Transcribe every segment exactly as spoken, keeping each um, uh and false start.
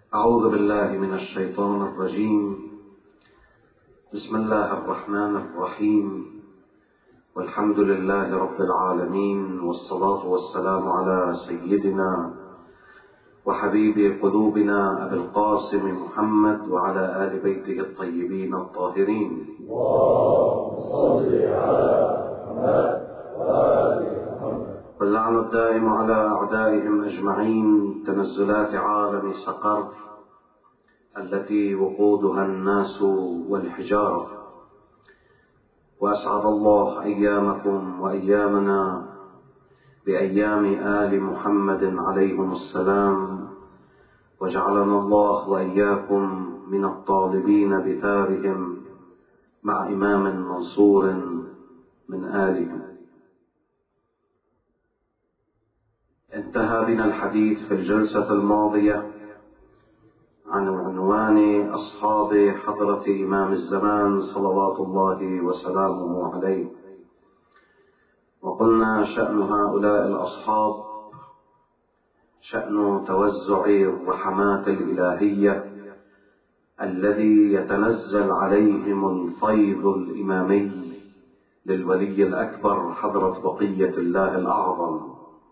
أعوذ بالله من الشيطان الرجيم. بسم الله الرحمن الرحيم، والحمد لله رب العالمين، والصلاة والسلام على سيدنا وحبيب قلوبنا أبي القاسم محمد وعلى آل بيته الطيبين الطاهرين. اللهم صل على محمد وآل محمد. واللعن الدائم على أعدائهم أجمعين. تنزلات عالم سقر التي وقودها الناس والحجارة. وأسعد الله أيامكم وأيامنا بأيام آل محمد عليهم السلام، وجعلنا الله وإياكم من الطالبين بثارهم مع إمام منصور من آلهم. انتهى بنا الحديث في الجلسة الماضية عن عنوان أصحاب حضرة إمام الزمان صلوات الله وسلامه عليه، وقلنا شأن هؤلاء الأصحاب شأن توزع الرحمات الإلهية الذي يتنزل عليهم الفيض الإمامي للولي الأكبر حضرة بقية الله الأعظم،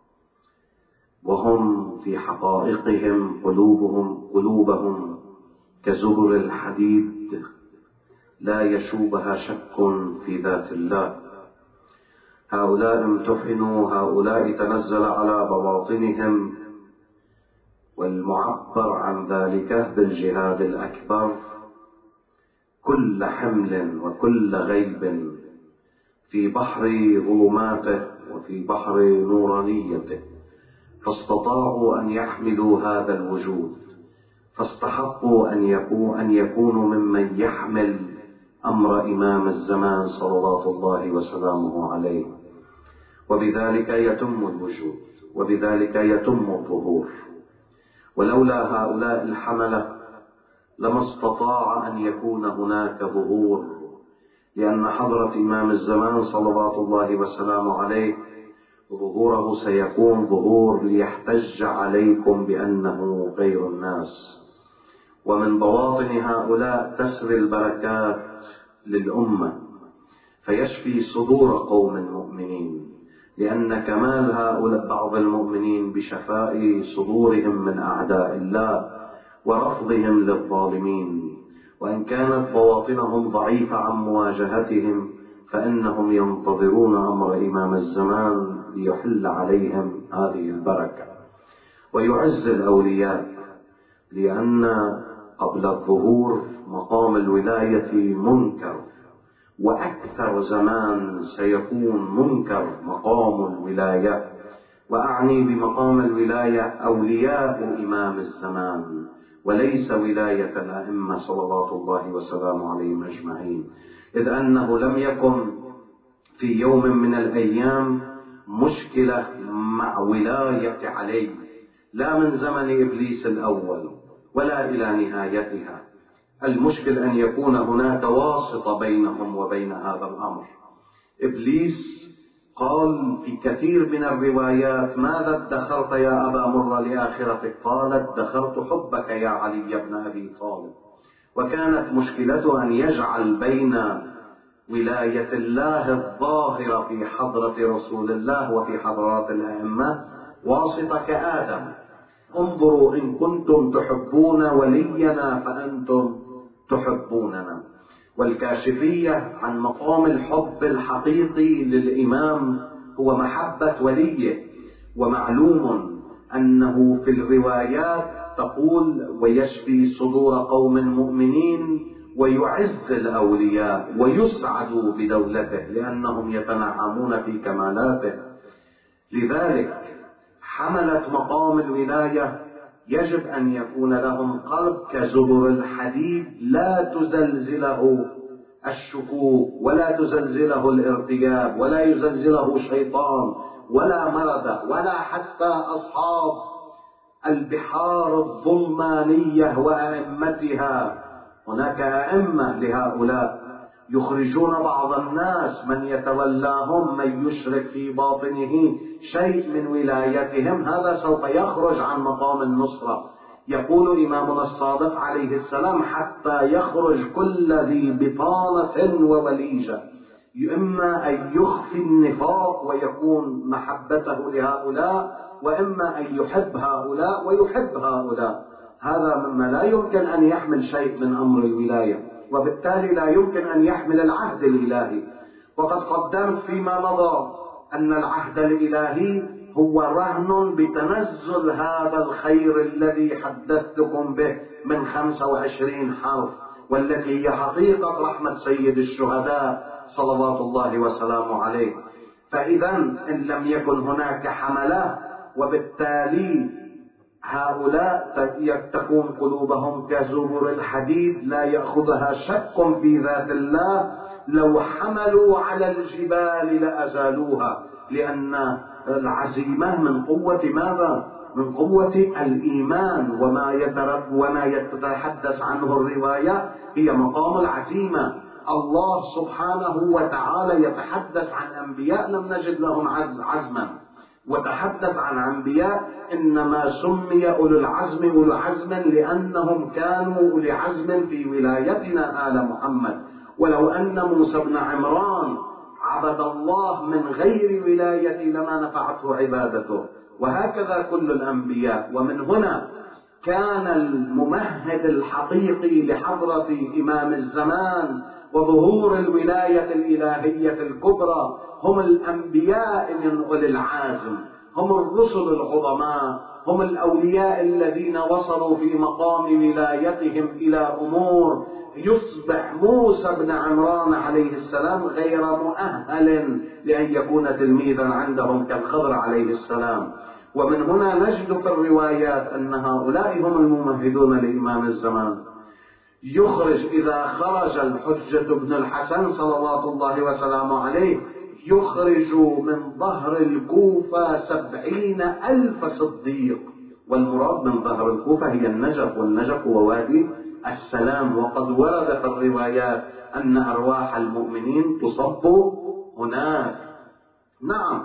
وهم في حقائقهم قلوبهم قلوبهم كزبر الحديد لا يشوبها شك في ذات الله. هؤلاء امتحنوا، هؤلاء تنزل على بواطنهم، والمعبر عن ذلك بالجهاد الأكبر كل حمل وكل غيب في بحر ظلماته وفي بحر نورانيته، فاستطاعوا أن يحملوا هذا الوجود، فاستحقوا أن يكون أن يكونوا ممن يحمل أمر إمام الزمان صلوات الله وسلامه عليه، وبذلك يتم الوجود، وبذلك يتم الظهور. ولولا هؤلاء الحملة لما استطاع أن يكون هناك ظهور، لأن حضرة إمام الزمان صلوات الله وسلامه عليه ظهوره سيكون ظهور ليحتج عليكم بأنه غير الناس. ومن بواطن هؤلاء تسري البركات للأمة فيشفي صدور قوم مؤمنين، لأن كمال هؤلاء بعض المؤمنين بشفاء صدورهم من أعداء الله ورفضهم للظالمين، وإن كانت بواطنهم ضعيفة عن مواجهتهم فإنهم ينتظرون أمر إمام الزمان ليحل عليهم هذه البركة ويعز الأولياء، لأن قبل الظهور مقام الولاية منكر، وأكثر زمان سيكون منكر مقام الولاية. وأعني بمقام الولاية أولياء إمام الزمان، وليس ولاية الأئمة صلوات الله وسلامه عليهم أجمعين، إذ أنه لم يكن في يوم من الأيام مشكلة مع ولاية علي، لا من زمن إبليس الأول ولا إلى نهايتها. المشكل أن يكون هناك واسطة بينهم وبين هذا الأمر. إبليس قال في كثير من الروايات: ماذا ادخرت يا أبا مرة لآخرتك؟ قال: ادخرت حبك يا علي بن أبي طالب. وكانت مشكلته أن يجعل بين ولاية الله الظاهرة في حضرة رسول الله وفي حضرات الأئمة واسطة كآدم: انظروا إن كنتم تحبون ولينا فأنتم تحبوننا. والكاشفية عن مقام الحب الحقيقي للإمام هو محبة وليه، ومعلوم أنه في الروايات تقول: ويشفي صدور قوم مؤمنين ويعز الأولياء ويسعدوا بدولته، لأنهم يتنعمون في كمالاته. لذلك حملة مقام الولاية يجب أن يكون لهم قلب كزبر الحديد لا تزلزله الشكوك ولا تزلزله الارتياب ولا يزلزله شيطان ولا مرض ولا حتى أصحاب البحار الظلمانية وأئمتها. هناك أئمة لهؤلاء يخرجون بعض الناس من يتولاهم من يشرك في باطنه شيء من ولايتهم، هذا سوف يخرج عن مقام النصرة. يقول إمامنا الصادق عليه السلام: حتى يخرج كل ذي بطانة ووليجة، إما أن يخفي النفاق ويكون محبته لهؤلاء، وإما أن يحب هؤلاء ويحب هؤلاء. هذا مما لا يمكن أن يحمل شيء من أمر الولاية، وبالتالي لا يمكن أن يحمل العهد الإلهي. وقد قدمت فيما مضى أن العهد الإلهي هو رهن بتنزل هذا الخير الذي حدثتكم به من خمسة وعشرين حرف، والتي هي حقيقة رحمة سيد الشهداء صلوات الله وسلامه عليه. فإذا إن لم يكن هناك حملة، وبالتالي هؤلاء تكون قلوبهم كزبر الحديد لا يأخذها شك في ذات الله، لو حملوا على الجبال لأزالوها، لأن العزيمة من قوة ماذا؟ من قوة الإيمان، وما يترب وما يتحدث عنه الرواية هي مقام العزيمة. الله سبحانه وتعالى يتحدث عن أنبياء لم نجد لهم عزما، وتحدث عن أنبياء إنما سمي أولو العزم أولو عزم لأنهم كانوا أولي عزم في ولايتنا آل محمد. ولو أن موسى بن عمران عبد الله من غير ولاية لما نفعته عبادته، وهكذا كل الأنبياء. ومن هنا كان الممهد الحقيقي لحضرة إمام الزمان وظهور الولاية الإلهية الكبرى هم الأنبياء من أولي العزم، هم الرسل العظماء، هم الأولياء الذين وصلوا في مقام ولايتهم إلى أمور يصبح موسى بن عمران عليه السلام غير مؤهل لأن يكون تلميذا عندهم كالخضر عليه السلام. ومن هنا نجد في الروايات أن هؤلاء هم الممهدون لإمام الزمان. يخرج إذا خرج الحجة بن الحسن صلوات الله وسلامه عليه، يخرج من ظهر الكوفة سبعين ألف صديق، والمراد من ظهر الكوفة هي النجف، والنجف هو وادي السلام. وقد ورد في الروايات أن أرواح المؤمنين تصب هناك. نعم،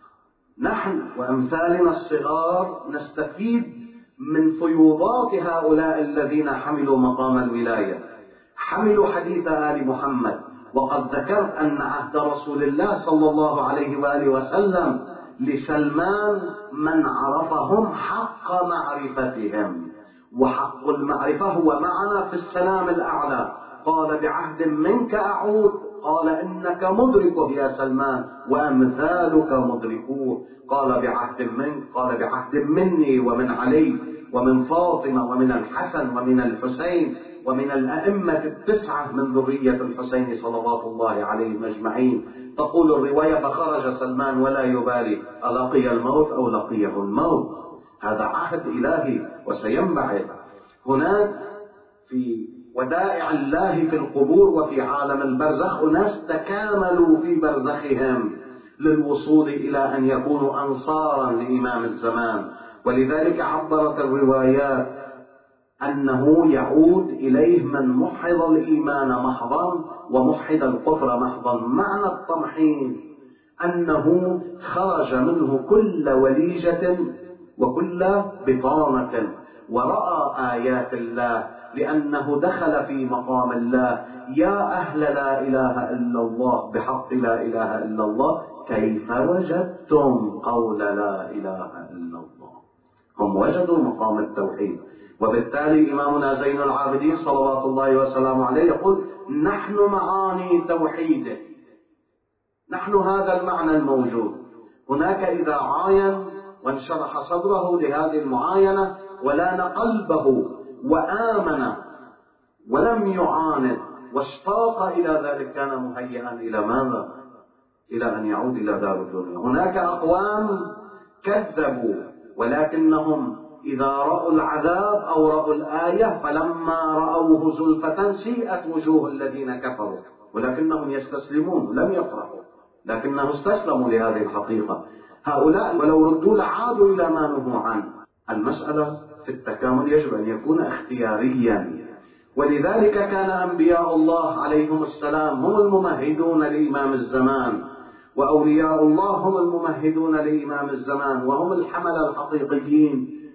نحن وأمثالنا الصغار نستفيد من فيوضات هؤلاء الذين حملوا مقام الولاية، حملوا حديث آل محمد. وقد ذكرت أن عهد رسول الله صلى الله عليه وآله وسلم لسلمان من عرفهم حق معرفتهم، وحق المعرفة هو معنا في السلام الأعلى. قال: بعهد منك أعود، قال: إنك مدركه يا سلمان وأمثالك مدركوه. قال: بعهد منك، قال: بعهد مني ومن علي ومن فاطمة ومن الحسن ومن الحسين ومن الأئمة التسعة من ذرية الحسين صلوات الله عليهم أجمعين. تقول الرواية: فخرج سلمان ولا يبالي ألقي الموت أو لقيه الموت. هذا عهد إلهي وسينبعث. هناك في ودائع الله في القبور وفي عالم البرزخ أناس تكاملوا في برزخهم للوصول إلى أن يكونوا أنصارا لإمام الزمان. ولذلك عبرت الروايات أنه يعود إليه من محض الإيمان محضا ومحض الكفر محضا. معنى التمحيض أنه خرج منه كل وليجة وكل بطانة ورأى آيات الله، لأنه دخل في مقام الله. يا أهل لا إله إلا الله، بحق لا إله إلا الله، كيف وجدتم قول لا إله إلا الله؟ هم وجدوا مقام التوحيد. وبالتالي إمامنا زين العابدين صلوات الله وسلامه عليه يقول: نحن معاني توحيده، نحن هذا المعنى الموجود. هناك إذا عاين وانشرح صدره لهذه المعاينة ولان قلبه وآمن ولم يعاند واشتاق إلى ذلك، كان مهيئا إلى ماذا؟ إلى أن يعود إلى دار الدنيا. هناك أقوام كذبوا، ولكنهم إذا رأوا العذاب أو رأوا الآية فلما رأوه زلفة سيئت وجوه الذين كفروا، ولكنهم يستسلمون، لم يفرحوا، لكنهم استسلموا لهذه الحقيقة. هؤلاء ولو ردوا لعادوا إلى ما نهوا عنه. المسألة في التكامل يجب أن يكون اختياريا. ولذلك كان أنبياء الله عليهم السلام هم الممهدون لإمام الزمان، وأولياء الله هم الممهدون لإمام الزمان، وهم الحملة الحقيقيين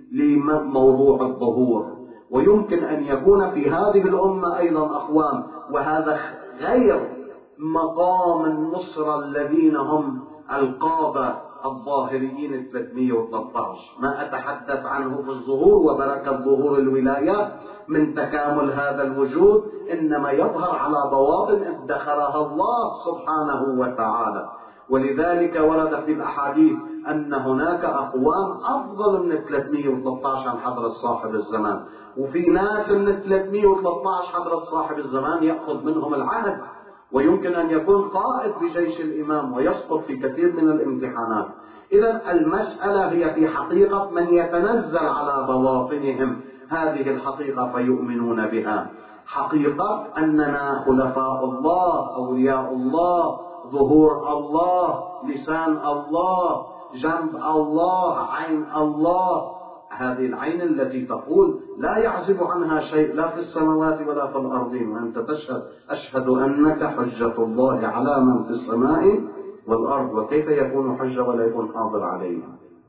لموضوع الظهور. ويمكن أن يكون في هذه الأمة أيضا أقوام، وهذا غير مقام النصرة الذين هم القادة الظاهريين ثلاثمئة وثلاثة عشر. ما أتحدث عنه في الظهور وبركة ظهور الولايات من تكامل هذا الوجود إنما يظهر على بواطن ادخرها الله سبحانه وتعالى. ولذلك ورد في الأحاديث أن هناك أقوام أفضل من ثلاثمئة وثلاثة عشر عن حضرة صاحب الزمان، وفي ناس من ثلاثمئة وثلاثة عشر حضرة صاحب الزمان يأخذ منهم العهد، ويمكن أن يكون قائد بجيش الإمام ويسقط في كثير من الامتحانات. إذا المسألة هي في حقيقة من يتنزل على بواطنهم هذه الحقيقة فيؤمنون بها، حقيقة أننا خلفاء الله، أولياء الله، ظهور الله، لسان الله، جنب الله، عين الله. هذه العين التي تقول لا يعزب عنها شيء لا في السماوات ولا في الأرضين، وأنت تشهد أشهد أنك حجة الله على من في السماء والأرض، وكيف يكون حجة ولا يكون حاضر عليها.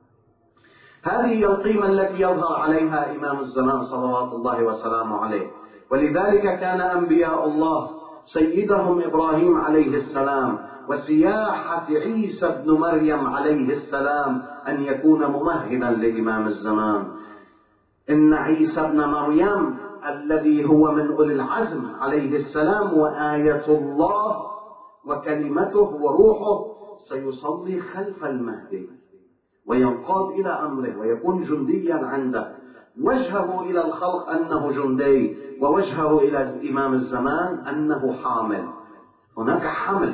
هذه هي القيمة التي يظهر عليها إمام الزمان صلوات الله وسلامه عليه. ولذلك كان أنبياء الله سيدهم إبراهيم عليه السلام وسياحة عيسى ابن مريم عليه السلام أن يكون ممهدا لإمام الزمان. إن عيسى ابن مريم الذي هو من أولي العزم عليه السلام وآية الله وكلمته وروحه سيصلي خلف المهدي وينقاد إلى أمره ويكون جنديا عنده، وجهه إلى الخلق أنه جندي ووجهه إلى إمام الزمان أنه حامل. هناك حمل،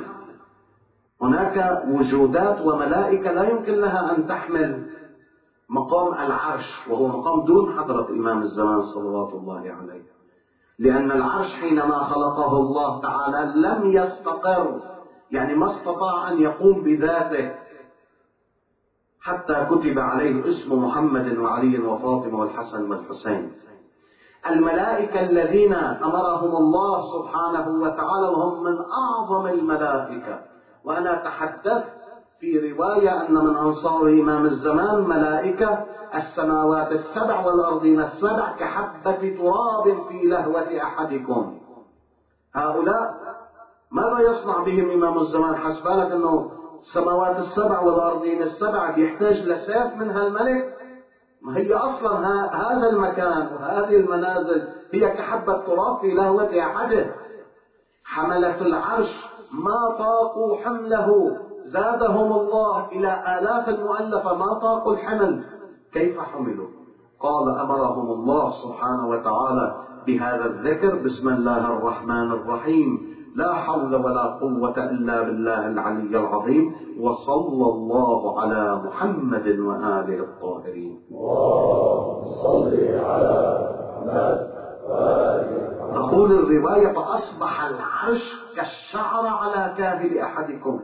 هناك وجودات وملائكة لا يمكن لها أن تحمل مقام العرش، وهو مقام دون حضرة إمام الزمان صلوات الله عليه، لأن العرش حينما خلقه الله تعالى لم يستقر، يعني ما استطاع أن يقوم بذاته حتى كتب عليه اسم محمد وعلي وفاطمة والحسن والحسين. الملائكة الذين أمرهم الله سبحانه وتعالى وهم من أعظم الملائكة، وأنا تحدثت في رواية أن من أنصار إمام الزمان ملائكة السماوات السبع والأرضين السبع كحبة تراب في لهوة أحدكم. هؤلاء ماذا يصنع بهم إمام الزمان؟ حسبالك أنه السماوات السبع والأرضين السبع بيحتاج لسيف من هالملك؟ ما هي أصلا هذا المكان وهذه المنازل هي كحبة تراب في لهوة أحده. حملة العرش ما طاقوا حمله، زادهم الله إلى آلاف المؤلفة ما طاقوا الحمل، كيف حملوا؟ قال أمرهم الله سبحانه وتعالى بهذا الذكر: بسم الله الرحمن الرحيم، لا حول ولا قوة إلا بالله العلي العظيم، وصلى الله على محمد وآله الطاهرين. اللهم صل على محمد وآله. تقول الرواية: فأصبح العرش كالشعر على كاهل أحدكم.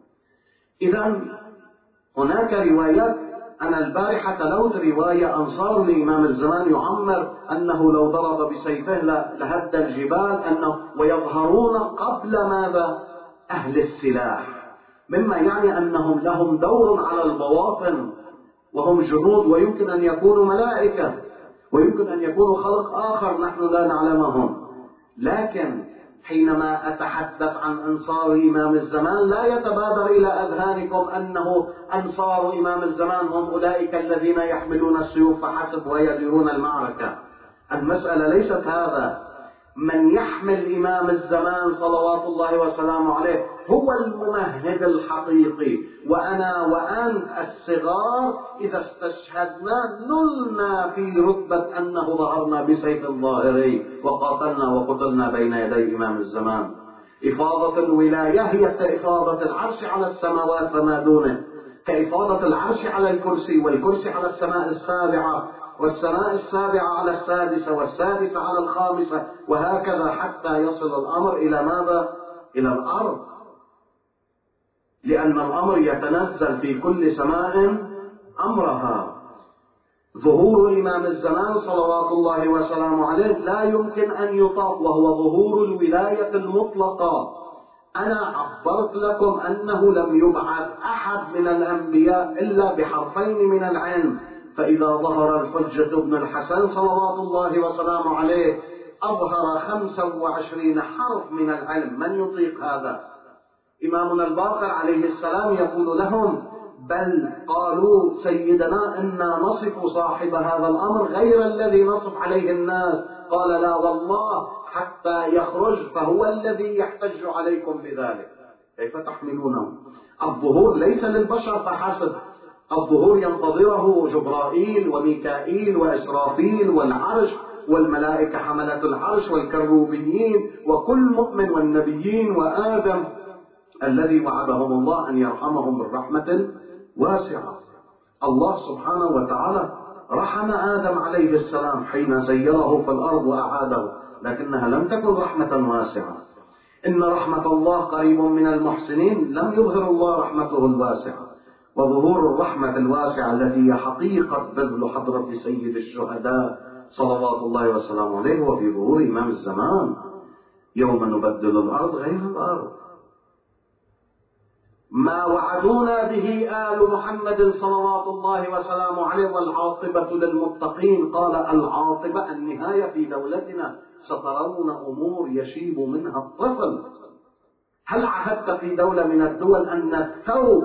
إذا هناك روايات. أنا البارحة تلوت رواية أنصار لإمام الزمان يعمر أنه لو ضرب بسيفه لهد الجبال، أنه ويظهرون قبل ماذا؟ أهل السلاح، مما يعني أنهم لهم دور على البواطن وهم جنود، ويمكن أن يكونوا ملائكة ويمكن أن يكونوا خلق آخر نحن لا نعلمهم. لكن حينما أتحدث عن أنصار إمام الزمان لا يتبادر إلى أذهانكم أنه أنصار إمام الزمان هم أولئك الذين يحملون السيوف فحسب ويديرون المعركة. المسألة ليست هذا. من يحمل إمام الزمان صلوات الله وسلامه عليه هو الممهد الحقيقي. وأنا وأنت الصغار إذا استشهدنا نلنا في رتبة أنه ظهرنا بسيف الظاهري وقاتلنا وقتلنا بين يدي إمام الزمان. إفاضة الولاية هي كإفاضة العرش على السماوات فما دونه، كإفاضة العرش على الكرسي، والكرسي على السماء السابعة، والسماء السابعة على السادسة، والسادسة على الخامسة، وهكذا حتى يصل الأمر إلى ماذا؟ إلى الأرض، لأن الأمر يتنزل في كل سماء أمرها. ظهور إمام الزمان صلوات الله وسلامه عليه لا يمكن أن يطاق، وهو ظهور الولاية المطلقة. أنا عبرت لكم أنه لم يبعث أحد من الأنبياء إلا بحرفين من العلم: فإذا ظهر الحجة ابن الحسن صلوات الله وسلامه عليه أظهر خمسة وعشرين حرف من العلم. من يطيق هذا؟ إمامنا الباقر عليه السلام يقول لهم: بل قالوا سيدنا إنا نصف صاحب هذا الأمر غير الذي نصف عليه الناس. قال: لا والله حتى يخرج فهو الذي يحتج عليكم بذلك. كيف تحملونه؟ الظهور ليس للبشر فحسب، الظهور ينتظره جبرائيل وميكائيل وإسرافيل والعرش والملائكة حملة العرش والكروبيين وكل مؤمن والنبيين وآدم الذي وعدهم الله أن يرحمهم بالرحمة الواسعة. الله سبحانه وتعالى رحم آدم عليه السلام حين سيره في الأرض وأعاده، لكنها لم تكن رحمة واسعة. إن رحمة الله قريب من المحسنين، لم يظهر الله رحمته الواسعة. وظهور الرحمة الواسعة التي هي حقيقة بذل حضرة سيد الشهداء صلوات الله وسلامه عليه وفي ظهور إمام الزمان. يوم نبدل الأرض غير الأرض. ما وعدونا به آل محمد صلوات الله وسلامه عليه والعاقبة للمتقين. قال: العاقبة النهاية في دولتنا، سترون أمور يشيب منها الطفل. هل عهدت في دولة من الدول أن الثوب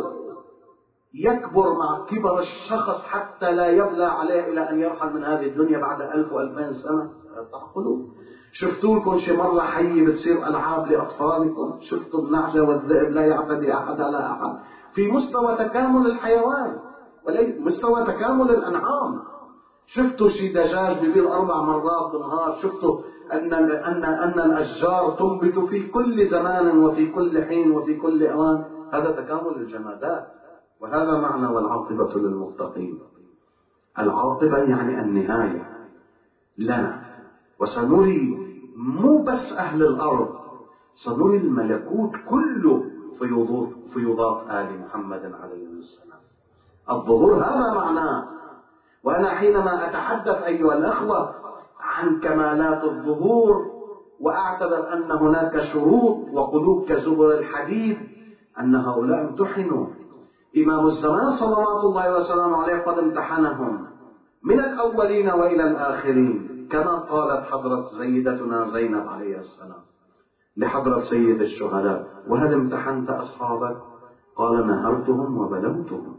يكبر مع كبر الشخص حتى لا يبلى عليه إلى أن يرحل من هذه الدنيا بعد ألف وألفين سنة؟ تعقلوا؟ شفتوا لكم شي مرة حي بتصير ألعاب لأطفالكم؟ شفتوا النعجة والذئب لا يعتدي أحد على أحد في مستوى تكامل الحيوان وليس مستوى تكامل الأنعام. شفتوا شي دجاج بيبيض أربع مرات بالنهار؟ شفتوا أن أن أن الأشجار تنبت في كل زمان وفي كل حين وفي كل أوان؟ هذا تكامل الجمادات. وهذا معنى والعاقبة للمتقين. العاقبة يعني النهاية لنا، وسنري مو بس أهل الأرض، سنري الملكوت كله فيضاف آل محمد عليه السلام. الظهور هذا معناه. وأنا حينما أتحدث أيها الأخوة عن كمالات الظهور وأعتبر أن هناك شروط وقلوب كزبر الحديد، أن هؤلاء امتحنوا. إمام الزمان صلوات الله وسلامه عليه قد امتحنهم من الأولين وإلى الآخرين، كما قالت حضرة سيدتنا زينب عليه السلام لحضرة سيد الشهداء: وهل امتحنت أصحابك؟ قال: نهرتهم وبلوتهم.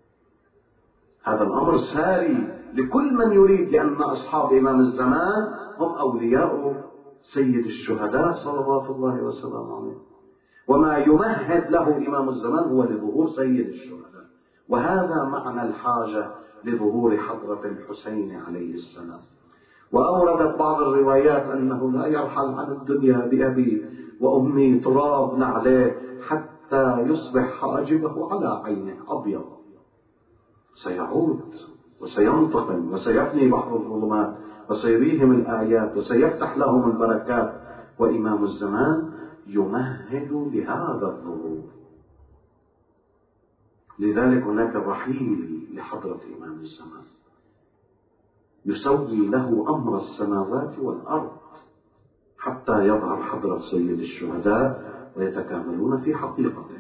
هذا الأمر ساري لكل من يريد، لأن أصحاب إمام الزمان هم أولياء سيد الشهداء صلوات الله وسلامه عليه. وما يمهد له إمام الزمان هو لظهور سيد الشهداء. وهذا معنى الحاجة لظهور حضرة الحسين عليه السلام. وأوردت بعض الروايات أنه لا يرحل عن الدنيا بأبي وأمي تراب عليه حتى يصبح حاجبه على عينه أبيض. سيعود وسينتقم وسيفني بحر الظلمات وسيريهم الآيات وسيفتح لهم البركات. وإمام الزمان يمهد لهذا الظهور. لذلك هناك الرحيل لحضرة إمام الزمان يسوي له أمر السماوات والأرض حتى يظهر حضرة سيد الشهداء ويتكاملون في حقيقته.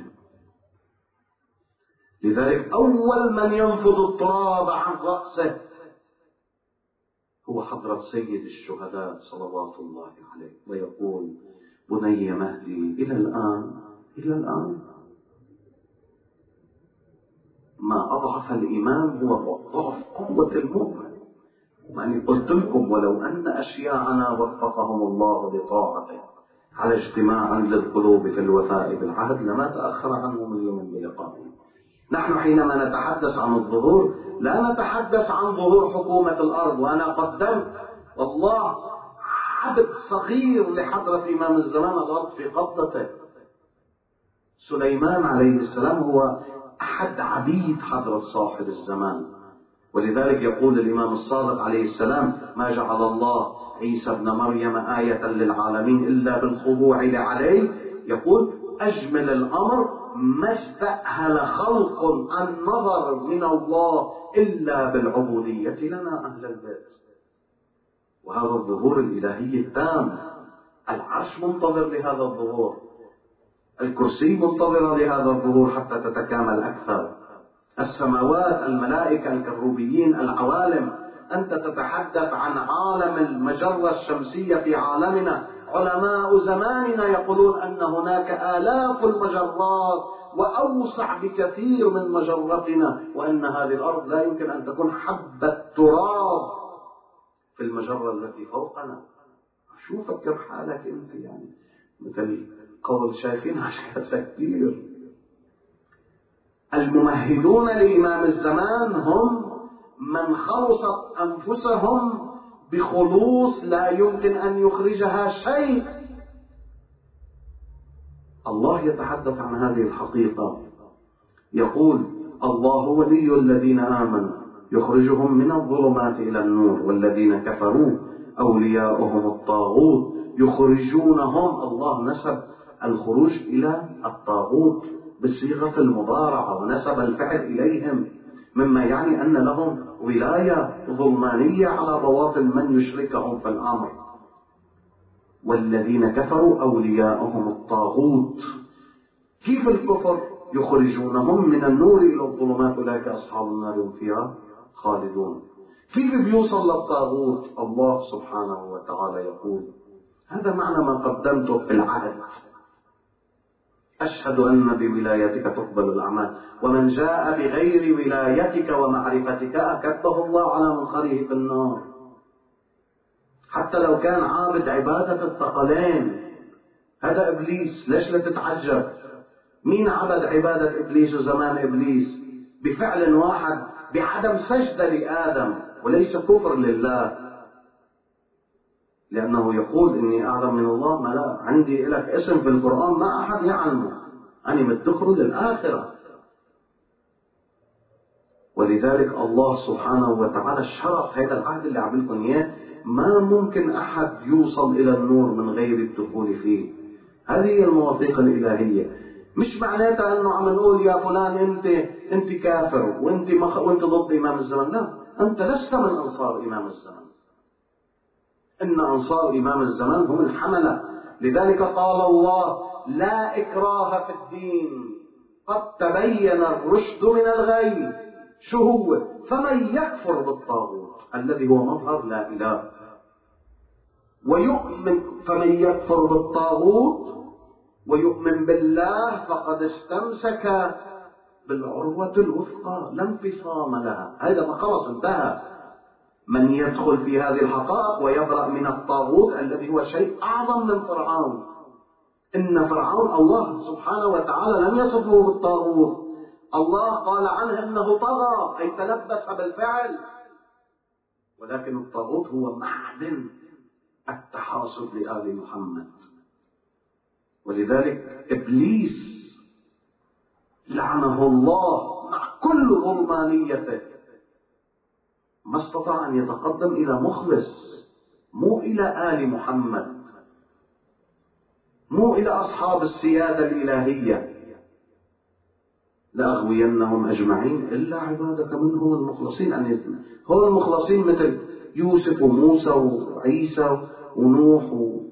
لذلك أول من ينفض التراب عن رأسه هو حضرة سيد الشهداء صلوات الله عليه، ويقول: بني مهدي إلى الآن إلى الآن. ما أضعف الإيمان هو ضعف قوة المؤمن. يعني قلت لكم: ولو أن أشياعنا وفقهم الله لطاعته على اجتماع للقلوب في الوفاء بالعهد لما تأخر عنهم اليوم بلقائه. نحن حينما نتحدث عن الظهور لا نتحدث عن ظهور حكومة الأرض. وأنا قدمت والله عبد صغير لحضرة إمام الزمان الأرض في قبضته. سليمان عليه السلام هو أحد عبيد حضرة صاحب الزمان. ولذلك يقول الإمام الصادق عليه السلام: ما جعل الله عيسى ابن مريم آية للعالمين إلا بالخضوع عليه. يقول: أجمل الأمر ما استأهل خلق النظر من الله إلا بالعبودية لنا أهل البيت. وهذا الظهور الإلهي التام. العرش منتظر لهذا الظهور، الكرسي منتظر لهذا الظهور حتى تتكامل أكثر. السماوات، الملائكة، الكروبيين، العوالم. أنت تتحدث عن عالم المجرة الشمسية في عالمنا. علماء زماننا يقولون أن هناك آلاف المجرات وأوسع بكثير من مجرتنا، وأن هذه الأرض لا يمكن أن تكون حبة تراب في المجرة التي فوقنا. شو فكر حالك أنت؟ يعني مثل قول شايفين أشخاص كثير. الممهدون لإمام الزمان هم من خلصت أنفسهم بخلوص لا يمكن أن يخرجها شيء. الله يتحدث عن هذه الحقيقة، يقول: الله ولي الذين آمنوا يخرجهم من الظلمات إلى النور، والذين كفروا أولياؤهم الطاغوت يخرجونهم. الله نسب الخروج إلى الطاغوت بصيغة المضارعة ونسب الفعل إليهم، مما يعني أن لهم ولاية ظلمانية على بواطن من يشركهم في الأمر. والذين كفروا أولياؤهم الطاغوت. كيف الكفر؟ يخرجونهم من النور إلى الظلمات، أولئك أصحاب النار هم فيها خالدون. كيف بيوصل للطاغوت؟ الله سبحانه وتعالى يقول: هذا معنى ما قدمته في العهد: أشهد أن بولايتك تقبل الأعمال، ومن جاء بغير ولايتك ومعرفتك أكبه الله على منخره في النار. حتى لو كان عابد عبادة الثقلين، هذا إبليس، ليش لا تتعجب؟ مين عبد عبادة إبليس وزمان إبليس؟ بفعل واحد، بعدم سجدة لآدم، وليس كفر لله، لأنه يقول: إني أعلم من الله ما لا عندي لك اسم في القرآن ما أحد يعلمه، أنا مدخر للآخرة. ولذلك الله سبحانه وتعالى شرط هذا العهد اللي عملكم إياه، ما ممكن أحد يوصل إلى النور من غير الدخول فيه. هذه المواثيق الإلهية. مش معناتها أنه عم نقول يا فلان أنت أنت كافر وأنت مخ... وأنت ضد إمام الزمن. لا، أنت لست من أنصار إمام الزمن. إن أنصار إمام الزمان هم الحملة. لذلك قال الله: لا إكراه في الدين قد تبين الرشد من الغي. شو هو؟ فمن يكفر بالطاغوت الذي هو مظهر لا إله ويؤمن، فمن يكفر بالطاغوت ويؤمن بالله فقد استمسك بالعروة الوثقى لا انفصام لها. هذا ما خلص انتهى. من يدخل في هذه الحقائق ويبرأ من الطاغوت الذي هو شيء أعظم من فرعون. إن فرعون الله سبحانه وتعالى لم يصفه بالطاغوت، الله قال عنه إنه طغى، أي تلبس بالفعل. ولكن الطاغوت هو معدن التحاسب لآل محمد. ولذلك إبليس لعنه الله مع كل ظلمانيته ما استطاع أن يتقدم إلى مخلص، مو إلى آل محمد، مو إلى أصحاب السيادة الإلهية. لأغوينهم أجمعين إلا عبادك منهم المخلصين. أن يسمع هو المخلصين مثل يوسف وموسى وعيسى ونوح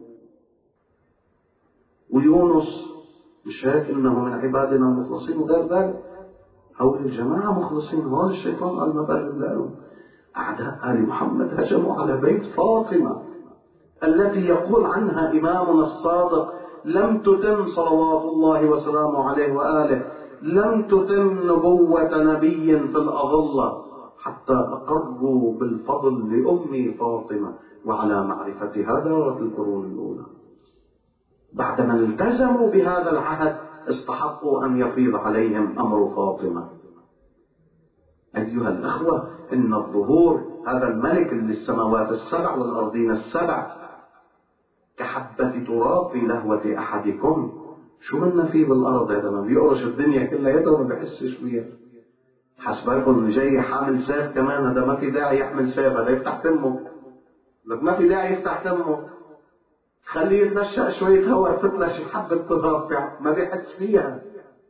ويونس، مش هيك إنه من عبادنا المخلصين وغير ذلك. هؤلاء الجماعة مخلصين، هؤلاء الشيطان قال ما بال لهم. أعداء آل محمد هجموا على بيت فاطمة التي يقول عنها إمامنا الصادق: لم تتم صلوات الله وسلامه عليه وآله، لم تتم نبوة نبي في الأظلة حتى أقروا بالفضل لأمي فاطمة، وعلى معرفتها دارت القرون الأولى. بعدما التزموا بهذا العهد استحقوا أن يفيض عليهم أمر فاطمة. أيها الأخوة، إن الظهور هذا الملك للسماوات السبع والأرضين السبع كحبة تراب في لهوة أحدكم. شو منا فيه بالأرض؟ هذا ما بيقرش الدنيا كلها يده وما بيحسش بيها. حسبكم جاي حامل سيف كمان، هذا ما في داعي يحمل سيف، هذا يفتح تمه. لك ما في داعي يفتح تمه، خليه يتنشأ شوية هواء تطلع شي حبة تراب ما بيحس فيها.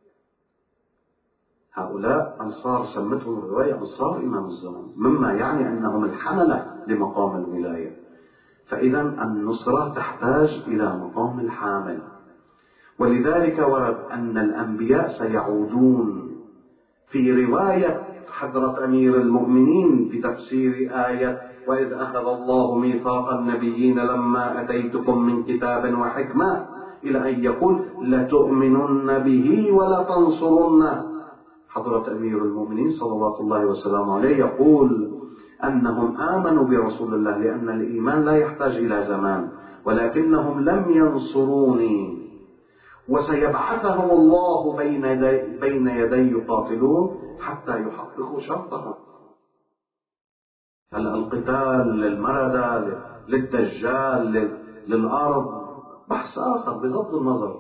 هؤلاء أنصار سمتهم الرواية أنصار إمام الزمان، مما يعني أنهم الحملة لمقام الولاية. فإذا النصرة تحتاج إلى مقام الحامل. ولذلك ورد أن الأنبياء سيعودون في رواية حضرة أمير المؤمنين في تفسير آية وإذ أخذ الله ميثاق النبيين لما أتيتكم من كتاب وحكمة إلى أن يقول لتؤمنن به ولتنصرنه. حضرة أمير المؤمنين صلوات الله وسلامه عليه يقول أنهم آمنوا برسول الله لأن الإيمان لا يحتاج إلى زمان، ولكنهم لم ينصروني وسيبعثهم الله بين يدي, بين يدي يقاتلون حتى يحققوا شرطهم. هل القتال للمردة للدجال للأرض بحث آخر بغض النظر.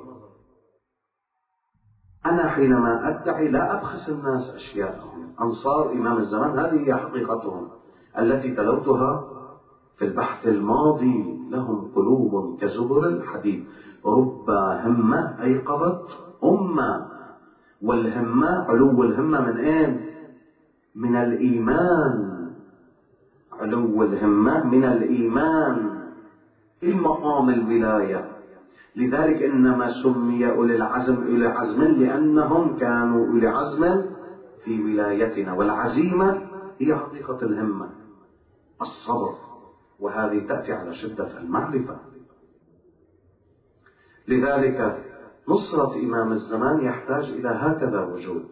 أنا حينما أدعي لا أبخس الناس أشياءهم. أنصار إمام الزمان هذه هي حقيقتهم التي تلوتها في البحث الماضي. لهم قلوب كزبر الحديد رب همة أيقظت أمة. والهمة علو الهمة من أين؟ من الإيمان. علو الهمة من الإيمان في مقام الولاية. لذلك إنما سمي أولي العزم أولي عزم لأنهم كانوا أولي عزم في ولايتنا. والعزيمة هي حقيقة الهمة الصبر، وهذه تأتي على شدة المعرفة. لذلك نصرة إمام الزمان يحتاج إلى هكذا وجود.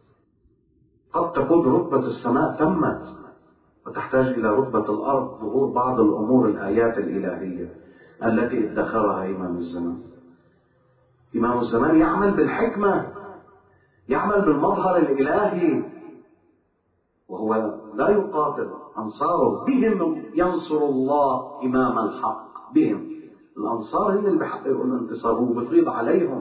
قد تكون رتبة السماء تمت وتحتاج إلى رتبة الأرض ظهور بعض الأمور الآيات الإلهية التي ادخرها إمام الزمان. إمام الزمان يعمل بالحكمة، يعمل بالمظهر الإلهي، وهو لا يقاتل أنصاره. بهم ينصر الله إمام الحق. بهم الأنصار هم اللي بيحققوا الانتصار، هو بفرض عليهم.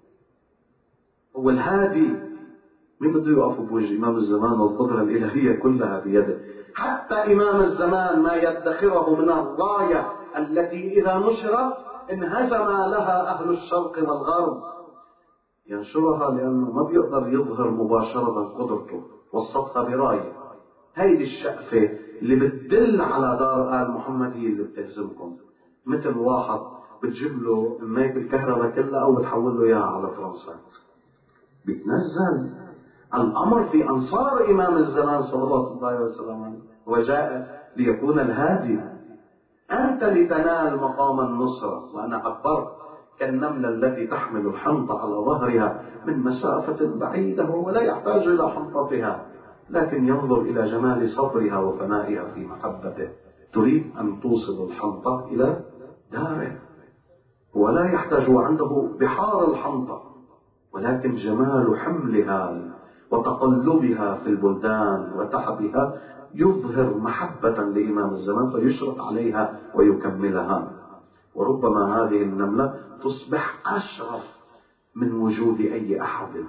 هو الهادي. مين بده يقف بوجه إمام الزمان والقدرة الإلهية كلها بيده؟ حتى إمام الزمان ما يدخره من الراية التي إذا نشرت انهزم لها أهل الشرق والغرب. ينشرها لأنه ما بيقدر يظهر مباشرة قدرته، وصفها براية. هيدي الشقفة اللي بتدل على دار آل محمد هي اللي بتهزمكم. مثل واحد بتجيب له مية الكهرباء كلها أو بتحول له إياها على ترانسات، بتنزل. الأمر في أنصار إمام الزمان صلى الله عليه وسلم وجاء ليكون الهادي. أنت لتنال مقام النصرة. وأنا عبرت كالنملة التي تحمل الحنطة على ظهرها من مسافة بعيدة ولا يحتاج إلى حنطتها، لكن ينظر إلى جمال صبرها وفنائها في محبته. تريد أن توصل الحنطة إلى داره ولا يحتاج عنده بحار الحنطة، ولكن جمال حملها وتقلبها في البلدان وتعبها يظهر محبة لإمام الزمان فيشرف عليها ويكملها. وربما هذه النملة تصبح أشرف من وجود أي أحد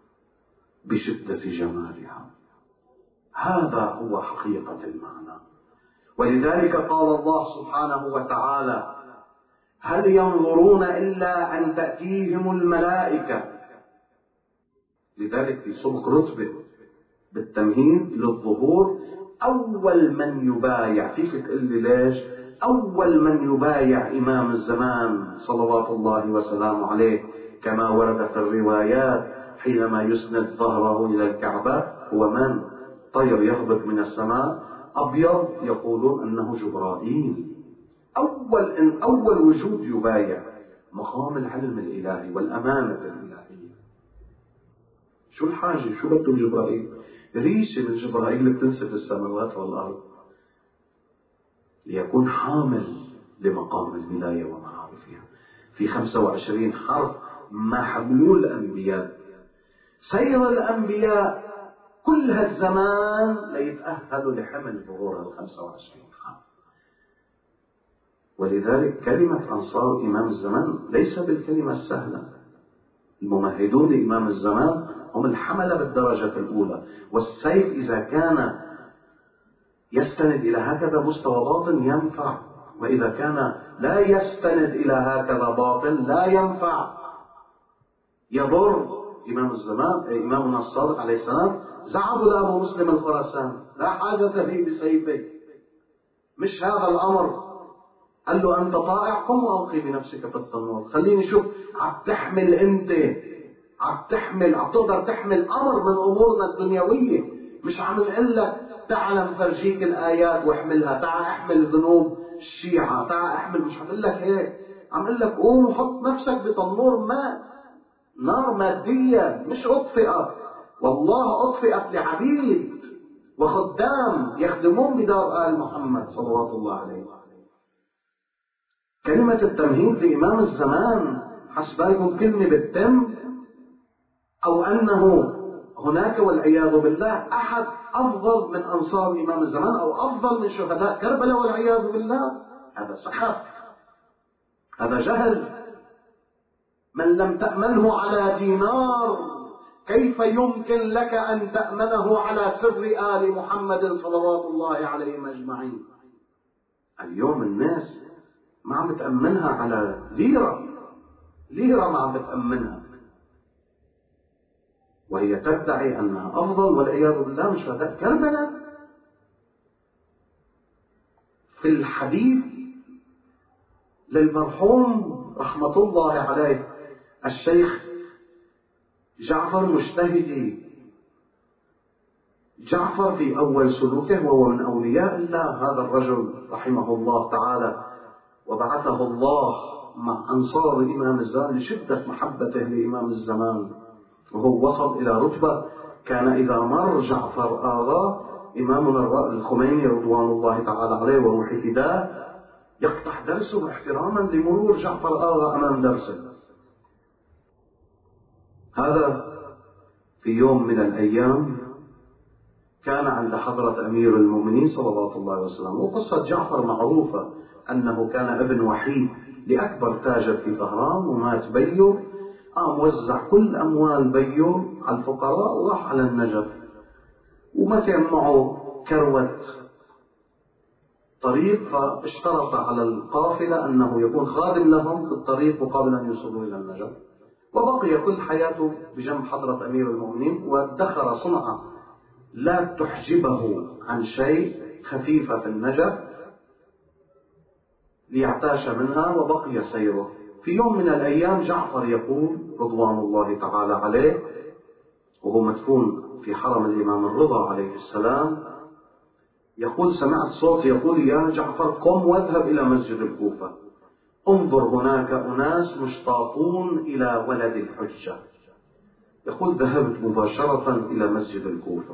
بشدة جمالها. هذا هو حقيقة المعنى. ولذلك قال الله سبحانه وتعالى هل ينظرون إلا أن تأتيهم الملائكة. لذلك في سبق رتبة بالتمهيد للظهور أول من يبايع. فيك تقول لي ليش؟ أول من يبايع إمام الزمان صلوات الله وسلامه عليه كما ورد في الروايات حينما يسند ظهره إلى الكعبة هو من؟ طير يهبط من السماء أبيض يقولون أنه جبرائيل. أول إن أول وجود يبايع مقام العلم الإلهي والأمانة الإلهية. شو الحاجة؟ شو بده جبرائيل؟ ريشة من جبرائيل بتنسف السماوات والأرض ليكون حامل لمقام الولاية ومعارفها. في خمسة وعشرين حرف ما حملوا الأنبياء. سير الأنبياء كل هالزمان ليتأهلوا لحمل ظهور الخمسة وعشرين حرف. ولذلك كلمة أنصار إمام الزمان ليس بالكلمة السهلة. الممهدون لإمام الزمان هم الحملة بالدرجة الأولى. والسيف إذا كان يستند إلى هكذا مستوى باطن ينفع، وإذا كان لا يستند إلى هكذا باطن لا ينفع يضر. إمام الزمان إمامنا الصادق عليه السلام زعبوا لأبو مسلم الخراسان لا حاجة لي بسيفك، مش هذا الأمر. قال له أنت طائع قم وألقي بنفسك في التنور. خليني شوف عم تحمل أنت عم تحمل عم تقدر تحمل أمر من أمورنا الدنيوية. مش عم نقول لك تعال نفرجيك الآيات واحملها، تعال احمل ذنوب الشيعة، تعال احمل، مش عم نقول لك هيك، عم نقول لك قوم وحط نفسك بتنور ماء، نار مادية مش أطفئت، والله أطفئت لعبيد وخدام يخدمون بدار آل محمد صلوات الله عليه. كلمة التمهيد لإمام الزمان حسبالكم كلمة بالتم، أو أنه هناك والعياذ بالله أحد أفضل من أنصار إمام الزمان أو أفضل من شهداء كربلاء والعياذ بالله، هذا سخف، هذا جهل. من لم تأمنه على دينار كيف يمكن لك أن تأمنه على سر آل محمد صلوات الله عليهم أجمعين؟ اليوم الناس ما عم تأمنها على ليرة، ليرة ما عم تأمنها، وهي تدعي أنها أفضل والعياذ بالله من شهداء كربلاء. في الحديث للمرحوم رحمة الله عليه الشيخ جعفر مجتهدي، جعفر في أول سلوكه وهو من أولياء الله، هذا الرجل رحمه الله تعالى وبعثه الله مع أنصار إمام الزمان لشدة محبته لإمام الزمان، وهو وصل إلى رتبة كان إذا مر جعفر آغا إمامنا الخميني رضوان الله تعالى عليه وروح فداه يقطع درسه احتراما لمرور جعفر آغا أمام درسه. هذا في يوم من الأيام كان عند حضرة أمير المؤمنين صلوات الله وسلامه، وقصة جعفر معروفة أنه كان ابن وحيد لأكبر تاجر في طهران، ومات بيه، قام وزع كل أموال بيه على الفقراء وراح على النجف، وما كان معه كروة طريق، فاشترط على القافلة أنه يكون خادم لهم في الطريق مقابل أن يوصلوا إلى النجف، وبقي كل حياته بجنب حضرة أمير المؤمنين، وادخر صنعة لا تحجبه عن شيء خفيفة في النجف ليعتاش منها، وبقي سيره. في يوم من الأيام جعفر يقول رضوان الله تعالى عليه وهو مدفون في حرم الإمام الرضا عليه السلام، يقول سمعت صوت يقول يا جعفر قم واذهب إلى مسجد الكوفة، انظر هناك أناس مشتاقون إلى ولد الحجة. يقول ذهبت مباشرة إلى مسجد الكوفة.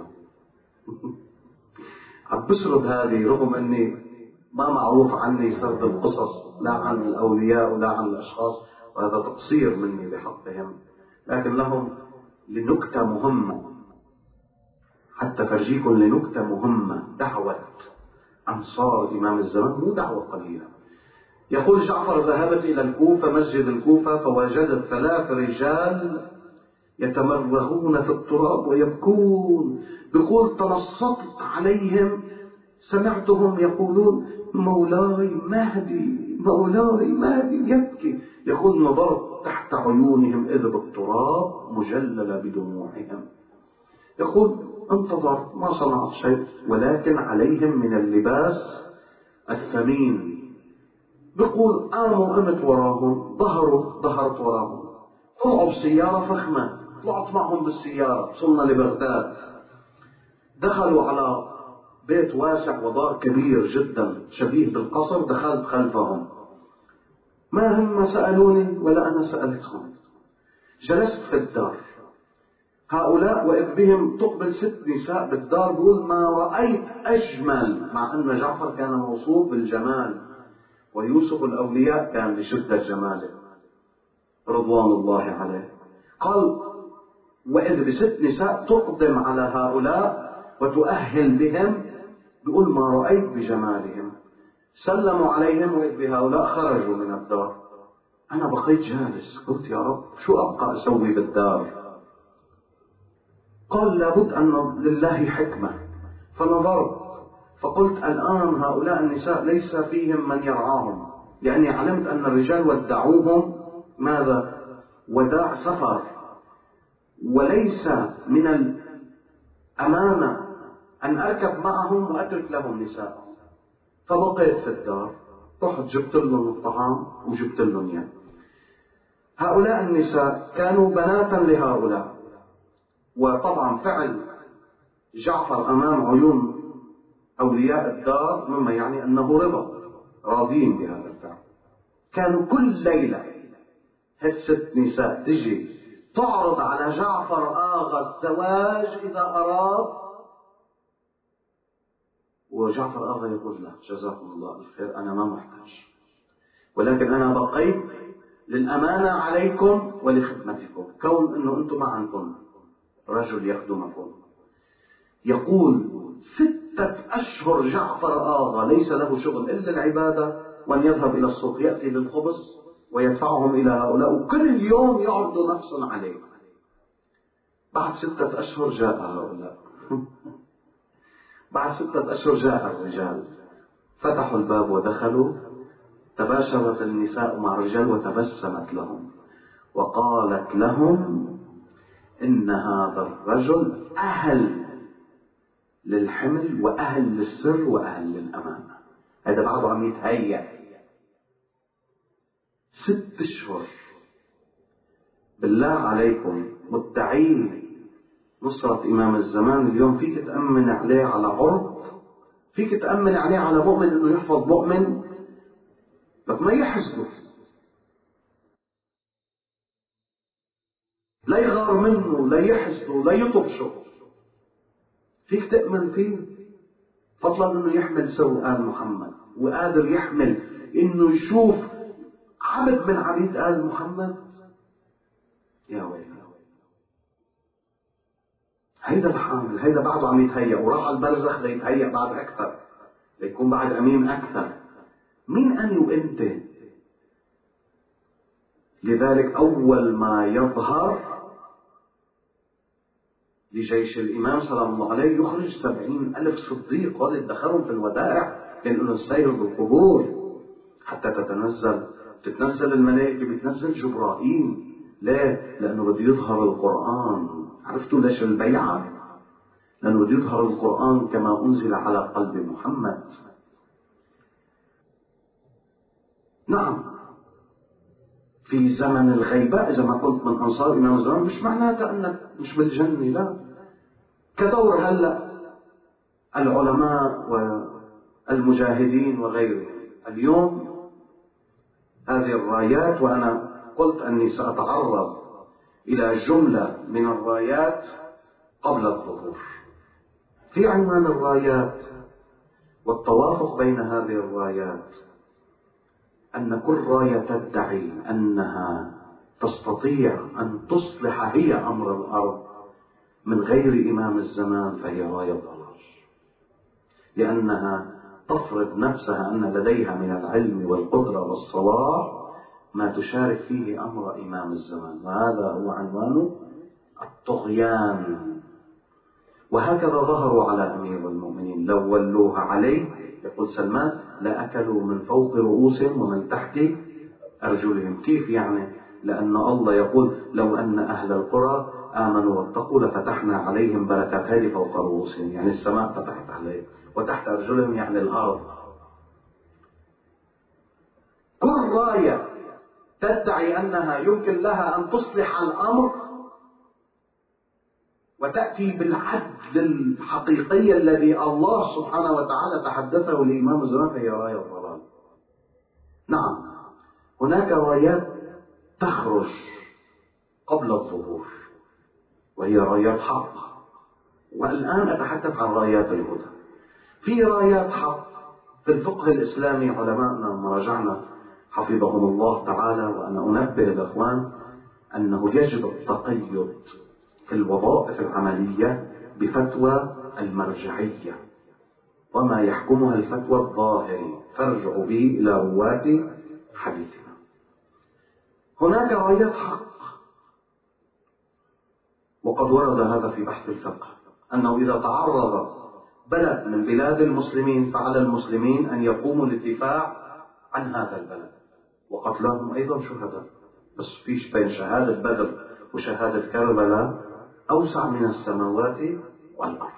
عم بسرد هذه رغم أني ما معروف عني سرد القصص لا عن الأولياء ولا عن الأشخاص، وهذا تقصير مني بحقهم، لكن لهم لنكتة مهمة، حتى فرجيكم لنكتة مهمة. دعوة أنصار إمام الزمان مو دعوة قليلة. يقول جعفر ذهبت إلى الكوفة مسجد الكوفة فوجدت ثلاث رجال يتمرغون في التراب ويبكون. يقول تنصت عليهم سمعتهم يقولون مولاي مهدي مولاي مهدي، يبكي. يقول نظرت تحت عيونهم إذ بالتراب مجلل بدموعهم. يقول انتظرت ما صنعت شيء، ولكن عليهم من اللباس الثمين. بيقول قاموا قمت وراهم، ظهروا ظهرت وراهم، طلعوا بسيارة فخمة، طلعت معهم بالسيارة، وصلنا لبغداد. دخلوا على بيت واسع ودار كبير جدا شبيه بالقصر، دخلت خلفهم، ما هم سألوني ولا أنا سألتهم. جلست في الدار، هؤلاء وإذ بهم تقبل ست نساء بالدار، بقول ما رأيت أجمل، مع أن جعفر كان موصوف بالجمال ويوسف الأولياء كان بشدة جماله رضوان الله عليه. قال وإذ بست نساء تقدم على هؤلاء وتؤهل بهم، بيقول ما رأيت بجمالهم. سلموا عليهم وإذ بهؤلاء خرجوا من الدار. أنا بقيت جالس، قلت يا رب شو أبقى أسوي بالدار؟ قال لابد أن لله حكمة. فنظرت فقلت الآن هؤلاء النساء ليس فيهم من يرعاهم، يعني علمت أن الرجال ودعوهم ماذا؟ وداع سفر، وليس من الأمانة أن أركب معهم وأترك لهم نساء. فبقيت في الدار، رحت جبت لهم الطعام وجبت لهم يعني. هؤلاء النساء كانوا بناتا لهؤلاء، وطبعا فعل جعفر أمام عيون أولياء الدار مما يعني أنه رضا، راضين بهذا الفعل. كانوا كل ليلة هالست نساء تجي تعرض على جعفر آغا الزواج إذا أراد، وجعفر آغا يقول له جزاكم الله الخير أنا ما محتاج، ولكن أنا بقيت للأمانة عليكم ولخدمتكم، كون أنه أنتم ما عندكم رجل يخدمكم. يقول ستة أشهر جعفر آغا ليس له شغل إلا العبادة، وأن يذهب إلى السوق يأتي للخبز ويدفعهم إلى هؤلاء، وكل يوم يعرض نفسا عليه. بعد ستة أشهر جاء هؤلاء بعد ستة أشهر جاء الرجال، فتحوا الباب ودخلوا، تباشرت النساء مع الرجال وتبسمت لهم وقالت لهم إن هذا الرجل أهل للحمل وأهل للسر وأهل للأمانة. هذا بعضه عم يتهيأ. ست أشهر بالله عليكم مدعين نصرة إمام الزمان اليوم فيك تأمن عليه على عرض؟ فيك تأمن عليه على مؤمن إنه يحفظ مؤمن؟ لك ما يحسده، لا يغار منه، لا يحسده، لا يطبشه. فيك تأمن فيه؟ فضلا إنه يحمل سوء آل محمد، وقادر يحمل إنه يشوف عبد من عبيد آل محمد. يا ويلي، هيدا الحامل، هيدا بعده عم يتهيأ، وراح على البرزخ ليتهيأ بعد أكثر، ليكون بعد أمين أكثر. مين أني وأنت؟ لذلك أول ما يظهر لجيش الإمام سلام الله عليه يخرج سبعين ألف صديق، قال ادخرهم في الودائع، كان لهم السير بالقبور حتى تتنزل تتنزل الملائكة، بتنزل جبرائيل. ليه؟ لأنه بده يظهر القرآن. عرفتوا ليش البيعة؟ لأنه بده يظهر القرآن كما أنزل على قلب محمد. نعم، في زمن الغيبة إذا ما كنت من أنصار إمام الزمان مش معناتها أنك مش بالجنة، لا. كدور هلأ العلماء والمجاهدين وغيرهم اليوم هذه الرايات، وأنا قلت أني سأتعرض إلى جملة من الرايات قبل الظهور. في عنوان الرايات والتوافق بين هذه الرايات أن كل راية تدعي أنها تستطيع أن تصلح هي أمر الأرض من غير إمام الزمان فهي راية ضلال، لأنها تفرض نفسها أن لديها من العلم والقدرة والصلاح ما تشارك فيه أمر إمام الزمان، وهذا هو عنوان الطغيان. وهكذا ظهروا على أمير المؤمنين، لو ولوها عليه يقول سلمان لأكلوا من فوق رؤوسهم ومن تحت أرجلهم. كيف يعني؟ لأن الله يقول لو أن أهل القرى آمنوا واتقوا لفتحنا عليهم بركات هذه فوق رؤوسهم، يعني السماء فتحت عليهم، وتحت أرجلهم يعني الأرض. كل راية تدعي أنها يمكن لها أن تصلح الأمر وتأتي بالعدل الحقيقي الذي الله سبحانه وتعالى تحدثه لإمام الزمان فهي راية ضلال. نعم، هناك رايات تخرج قبل الظهور وهي رايات حق، والآن أتحدث عن رايات الهدى. في رايات حق في الفقه الإسلامي، علماءنا مراجعنا حفظهم الله تعالى، وأنا أنبه الإخوان أنه يجب التقيد في الوظائف العملية بفتوى المرجعية وما يحكمها الفتوى الظاهري، فارجعوا به إلى رواة حديثنا. هناك رايات حق، وقد ورد هذا في بحث الفقه، أنه إذا تعرض بلد من بلاد المسلمين فعلى المسلمين أن يقوموا للدفاع عن هذا البلد، وقتلهم أيضا شهداء. بس فيش بين شهادة بدر وشهادة كربلاء أوسع من السماوات والأرض.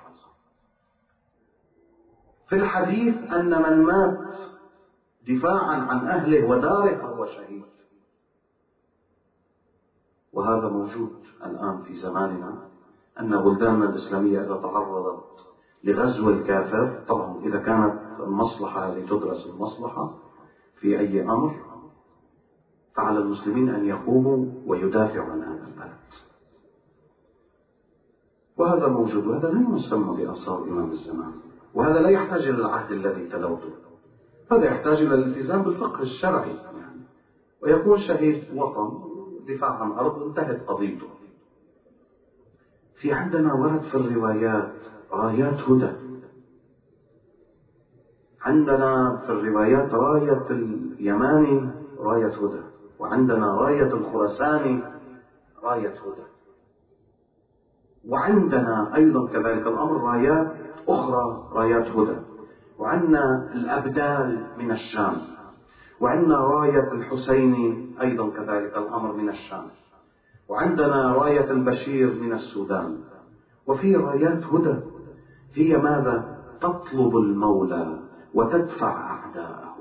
في الحديث أن من مات دفاعا عن أهله وداره فهو شهيد. وهذا موجود الآن في زماننا، أن بلداننا الإسلامية إذا تعرضت لغزو الكافر، طبعا إذا كانت المصلحة هذه تدرس المصلحة في أي أمر، فعلى المسلمين أن يقوموا ويدافعوا عن هذا البلد. وهذا موجود، وهذا لا يسمى بأنصار إمام الزمان، وهذا لا يحتاج إلى العهد الذي تلوته، هذا يحتاج إلى الالتزام بالفقه الشرعي يعني. ويكون شهيد وطن، دفاع عن أرض، انتهت قضيته. في عندنا ورد في الروايات رايات هدى، عندنا في الروايات راية اليماني راية هدى، وعندنا راية الخراساني راية هدى، وعندنا أيضا كذلك الأمر رايات أخرى رايات هدى، وعندنا الأبدال من الشام، وعندنا راية الحسيني أيضا كذلك الأمر من الشام، وعندنا راية البشير من السودان. وفي رايات هدى هي ماذا؟ تطلب المولى وتدفع أعداءه.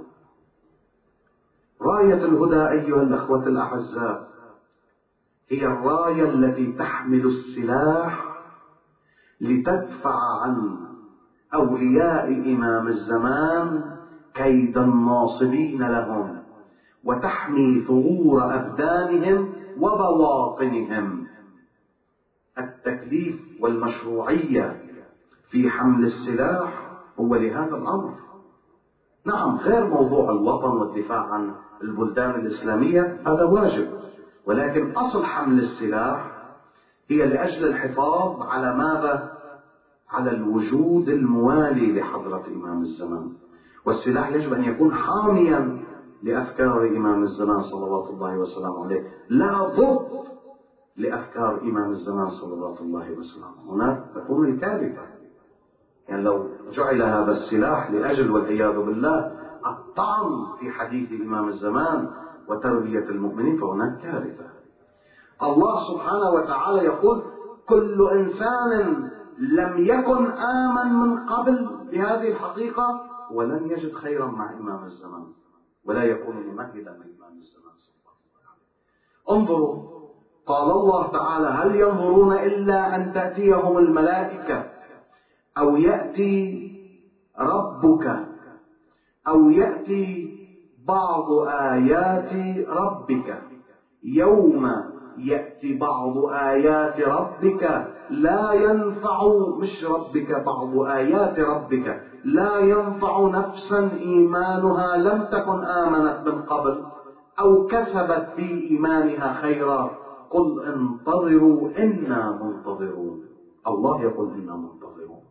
راية الهدى أيها الأخوة الأعزاء هي الراية التي تحمل السلاح لتدفع عن أولياء إمام الزمان كيد الناصبين لهم، وتحمي ثغور أبدانهم وبواطنهم. التكليف والمشروعية في حمل السلاح هو لهذا الأمر. نعم، غير موضوع الوطن والدفاع عن البلدان الإسلامية، هذا واجب، ولكن أصل حمل السلاح هي لأجل الحفاظ على ماذا؟ على الوجود الموالي لحضرة إمام الزمان. والسلاح يجب أن يكون حاميا لأفكار إمام الزمان صلوات الله وسلامه عليه، لا ضد لأفكار إمام الزمان صلوات الله وسلامه. هناك تكون الكارثة، يعني لو جعل هذا السلاح لأجل والعياذ بالله الطعن في حديث إمام الزمان وتربية المؤمنين، فهناك كارثة. الله سبحانه وتعالى يقول: كل إنسان لم يكن آمن من قبل بهذه الحقيقة ولن يجد خيرا مع إمام الزمان، ولا يكون ممهدا لإمام الزمان صلى الله عليه وسلم. انظروا، قال الله تعالى: هل ينظرون إلا أن تأتيهم الملائكة أو يأتي ربك أو يأتي بعض آيات ربك. يوم يأتي بعض آيات ربك لا ينفع، مش ربك، بعض آيات ربك لا ينفع نفسا إيمانها لم تكن آمنت من قبل أو كسبت في إيمانها خيرا قل انتظروا إنا منتظرون. الله يقول إنا منتظرون،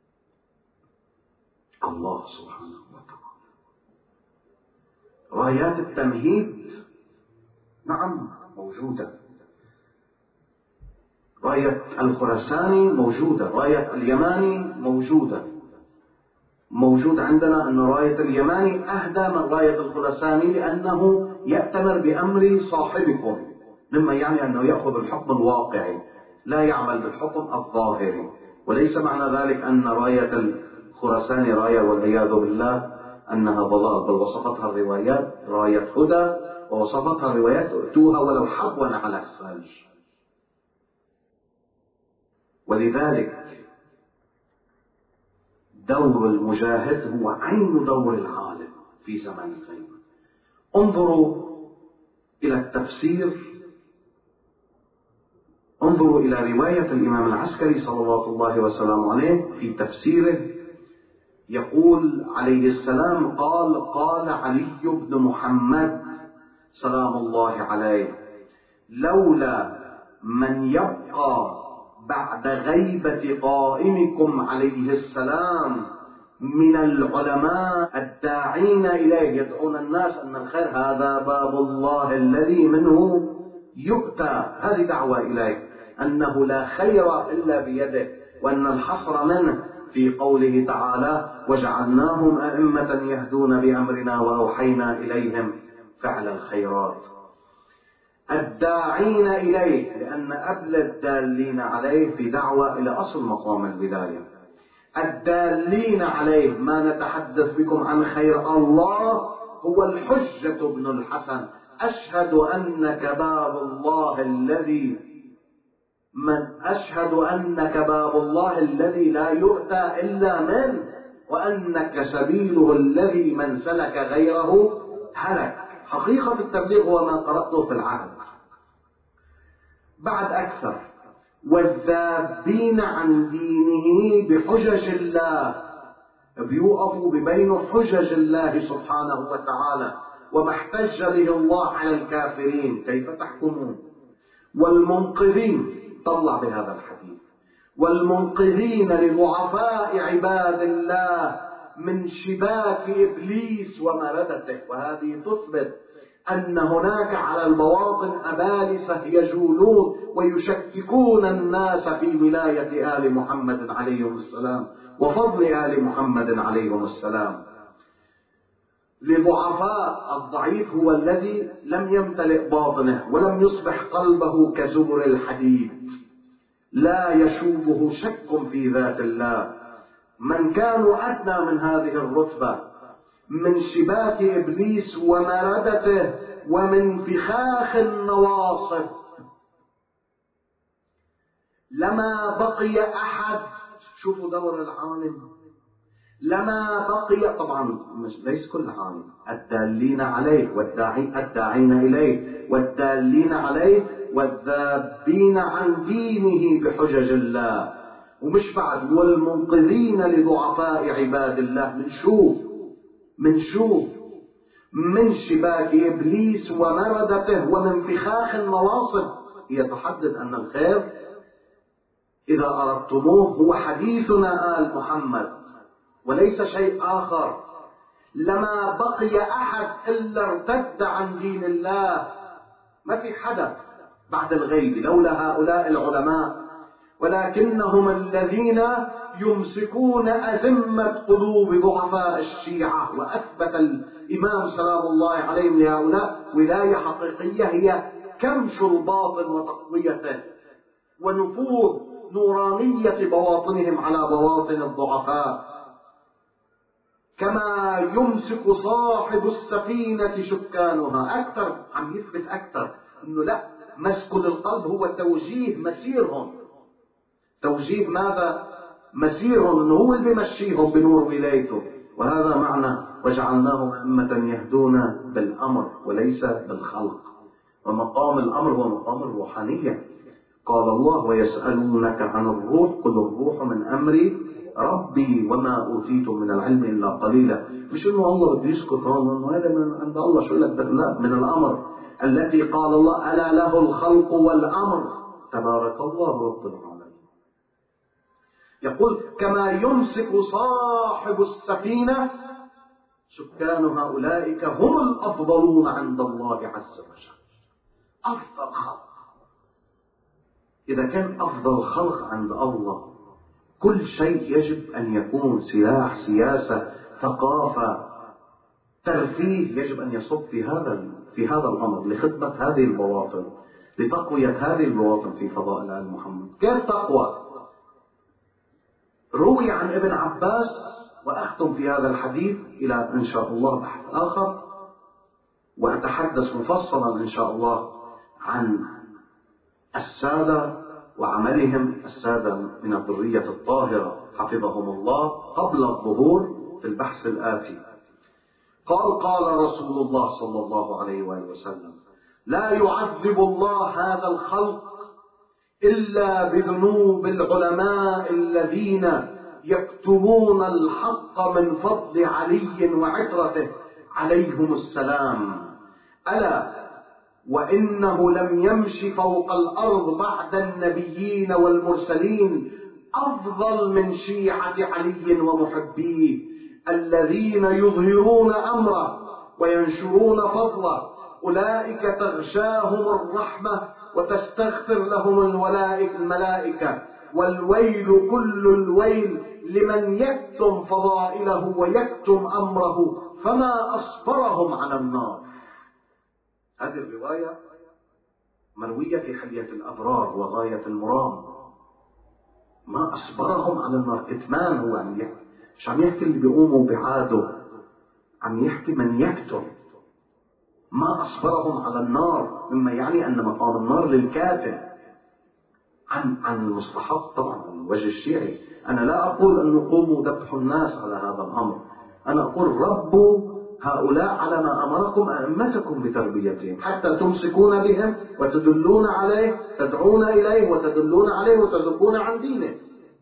الله سبحانه وتعالى. رايات التمهيد نعم موجودة، راية الخراساني موجودة، راية اليماني موجودة. موجود عندنا أن راية اليماني أهدى من راية الخراساني لأنه يأتمر بأمر صاحبكم، مما يعني أنه يأخذ الحكم الواقعي لا يعمل بالحكم الظاهري. وليس معنى ذلك أن راية الخراساني راية والعياذ بالله أنها ضلال، بل وصفتها الروايات راية هدى، ووصفتها الروايات ائتوها ولو حبوا على الثلج. ولذلك دور المجاهد هو عين دور العالم في زمن الغيبة. انظروا إلى التفسير، انظروا إلى رواية الإمام العسكري صلوات الله وسلامه عليه في تفسيره. يقول عليه السلام: قال قال علي بن محمد سلام الله عليه: لولا من يبقى بعد غيبة قائمكم عليه السلام من العلماء الداعين إليه، يدعون الناس أن الخير هذا باب الله الذي منه يؤتى، هذه دعوة إليه، أنه لا خير إلا بيده، وأن الحصر منه في قوله تعالى: وجعلناهم أئمة يهدون بأمرنا وأوحينا إليهم فعل الخيرات. الداعين إليه، لأن قبل الدالين عليه في دعوة إلى أصل مقام الولاية. الدالين عليه، ما نتحدث بكم عن خير الله، هو الحجة بن الحسن أشهد أنك باب الله الذي من أشهد أنك باب الله الذي لا يؤتى إلا منه، وأنك سبيله الذي من سلك غيره هلك. حقيقة التبليغ هو ما قرأته في العهد. بعد أكثر: والذابين عن دينه بحجج الله، بيوقفوا ببين حجج الله سبحانه وتعالى وما احتج به الله على الكافرين، كيف تحكمون؟ والمنقذين، طلع بهذا الحديث، والمنقذين لضعفاء عباد الله من شباك إبليس ومردته. وهذه تثبت أن هناك على البواطن أبالسة يجولون ويشككون الناس في ولاية آل محمد عليهم السلام وفضل آل محمد عليهم السلام. لضعفاء، الضعيف هو الذي لم يمتلئ باطنه ولم يصبح قلبه كزبر الحديد، لا يشوبه شك في ذات الله. من كانوا أدنى من هذه الرتبة من شباك إبليس ومردته ومن فخاخ النواصب، لما بقي أحد. شوفوا دور العالم، لما بقي، طبعا مش ليس كل عالم، الدالين عليه والداعين الداعين إليه والدالين عليه والذابين عن دينه بحجج الله. ومش بعد: والمنقذين لضعفاء عباد الله. من شوف من شوف من شباك إبليس ومردته ومن فخاخ النواصب. هي تحدد أن الخير إذا أردتموه هو حديثنا آل محمد وليس شيء آخر. لما بقي أحد إلا ارتد عن دين الله. ما في حدث بعد الغيب لولا هؤلاء العلماء، ولكنهم الذين يمسكون أذمة قلوب ضعفاء الشيعة. وأثبت الإمام سلام الله عليه لهؤلاء ولاية حقيقية هي كمش الباطن وتقويته ونفوذ نورانية بواطنهم على بواطن الضعفاء. كما يمسك صاحب السفينة سكانها. أكثر عم يثبت أكثر أنه لا، مسك القلب هو توجيه مسيرهم. توجيه ماذا؟ مسيرهم، أنه هو اللي بيمشيهم بنور ولايته. وهذا معنى: وجعلناهم أئمة يهدون بالأمر وليس بالخلق. ومقام الأمر هو مقام الروحانية. قال الله: ويسألونك عن الروح قل الروح من أمر ربي وما أوتيتم من العلم إلا قليلا. مش إنه الله بده يسكت، إنه هذا من عند الله. شو لك؟ لا، من الأمر التي قال الله: ألا له الخلق والأمر تبارك الله رب العالمين. يقول: كما يمسك صاحب السفينة سكانها أولئك هم الأفضلون عند الله عز وجل. أفضل خلق. إذا كان أفضل خلق عند الله، كل شيء يجب أن يكون سلاح، سياسة، ثقافة، ترفيه، يجب أن يصب في هذا في هذا الأمر لخدمة هذه البواطن، لتقوية هذه البواطن في فضائل آل محمد. كيف تقوى؟ روي عن ابن عباس، وأختم في هذا الحديث إلى إن شاء الله بحث آخر، وأتحدث مفصلا إن شاء الله عن السادة وعملهم، السادة من الذرية الطاهرة حفظهم الله قبل الظهور في البحث الآتي. قال: قال رسول الله صلى الله عليه وآله وسلم: لا يعذب الله هذا الخلق إلا بذنوب العلماء الذين يكتمون الحق من فضل علي وعترته عليهم السلام. ألا وإنه لم يمشي فوق الأرض بعد النبيين والمرسلين أفضل من شيعة علي ومحبيه الذين يظهرون أمره وينشرون فضله. أولئك تغشاهم الرحمة وتستغفر لهم الملائكة، والويل كل الويل لمن يكتم فضائله ويكتم أمره، فما أصبرهم على النار. هذه الرواية مروية في حلية الأبرار وغاية المرام. ما أصبرهم على النار، إتمان. هو عم يحكي، مش عم يحكي اللي بيقوموا بعاده، عم يحكي من يكتم. ما أصبرهم على النار، مما يعني أن مقام النار للكافر. عن عن المصلحات طبعا من الوجه الشيعي، أنا لا أقول أن قوموا ذبحوا الناس على هذا الأمر، أنا أقول ربوا هؤلاء على ما أمركم أئمتكم بتربيتهم، حتى تمسكون بهم وتدلون عليه، تدعون إليه وتدلون عليه وتذبون عن دينه.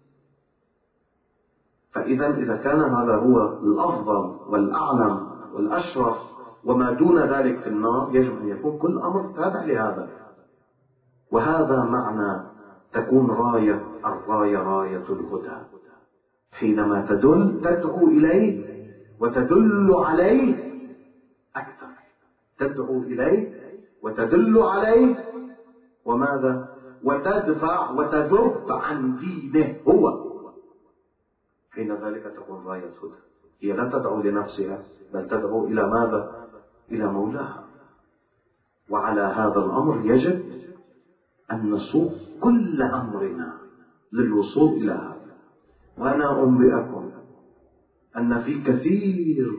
فإذا إذا كان هذا هو الأفضل والأعلم والأشرف وما دون ذلك في النار، يجب أن يكون كل أمر تابع لهذا. وهذا معنى تكون راية الراية راية الهدى، حينما تدل تدعو إليه وتدل عليه أكثر، تدعو إليه وتدل عليه وماذا؟ وتدفع وتذب عن دينه هو. حين ذلك تكون راية هدى، هي لا تدعو لنفسها بل تدعو إلى ماذا؟ إلى مولاها. وعلى هذا الأمر يجب أن نصوغ كل أمرنا للوصول إلى هذا. وأنا أنبئكم أن في كثير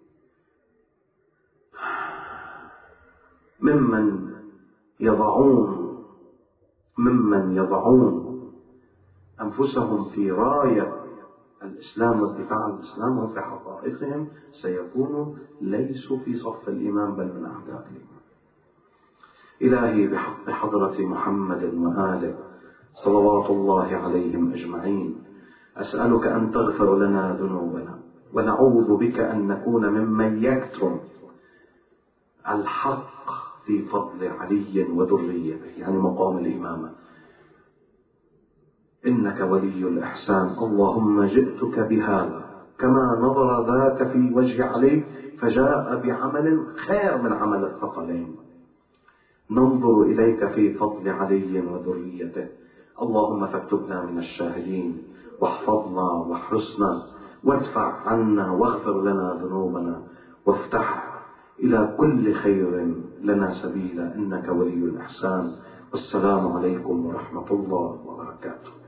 ممن يضعون ممن يضعون أنفسهم في راية الإسلام والدفاع عن الإسلام وفي حقائقهم سيكونوا ليسوا في صف الإمام بل من أعداء الإمام. إلهي بحق حضرة محمد وآله صلوات الله عليهم أجمعين، أسألك أن تغفر لنا ذنوبنا، ونعوذ بك أن نكون ممن يكتم الحق في فضل علي وذريته، يعني مقام الإمامة. إنك ولي الإحسان. اللهم جئتك بهذا كما نظر ذاك في وجه علي فجاء بعمل خير من عمل الثقلين، ننظر إليك في فضل علي وذريته. اللهم فاكتبنا من الشاهدين، واحفظنا واحرسنا، وادفع عنا واغفر لنا ذنوبنا، وافتح إلى كل خير لنا سبيلا، إنك ولي الإحسان. والسلام عليكم ورحمة الله وبركاته.